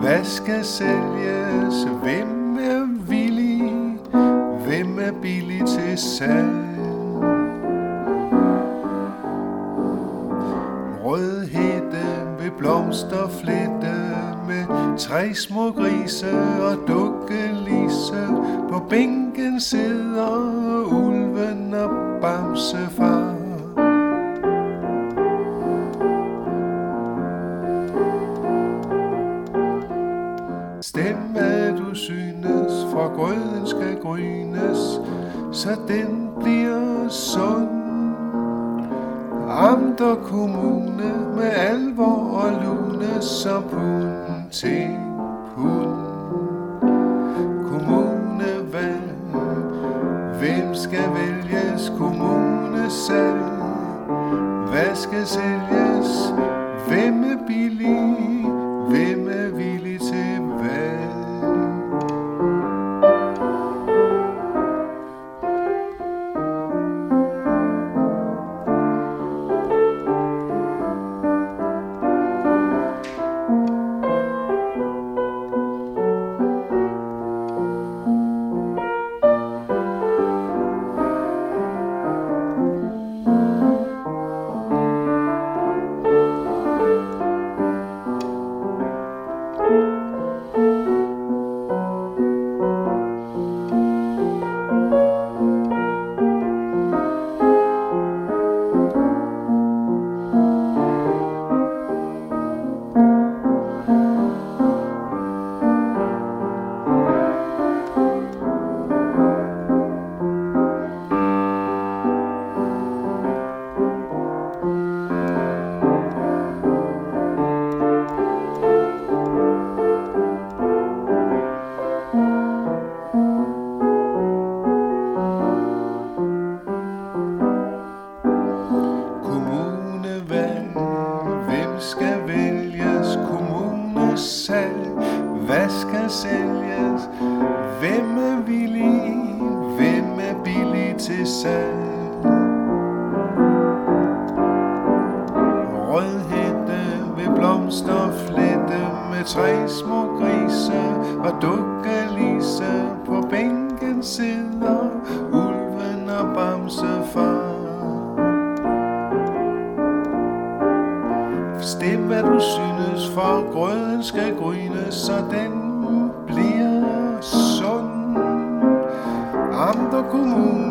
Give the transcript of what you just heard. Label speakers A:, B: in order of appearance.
A: Hvad skal sælges? Hvem er villig? Hvem er billig til salg? Rødhætte ved blomsterflette med 3 små grise og dukkelise. På bænken sidder ulven og bamsefar. Stem hvad du synes, for grøden skal grynes, så den bliver sund. Amt og kommune med alvor og lune, så pund til pund. Kommunevalg, hvem skal vælges? Kommunesalg, hvad skal sælges? Hvem er billig? Hvem er villig til valg? Skal vælges? Kommunesalg, hvad skal sælges? Hvem er villig? Hvem er billig til salg? Rødhætte ved blomsterflette med 3 små grise og dukkelise. På bænken sidder ulven og bamsefar. Stem hvad du synes, for grøden skal grynes, så den bliver sund. Amt og kommune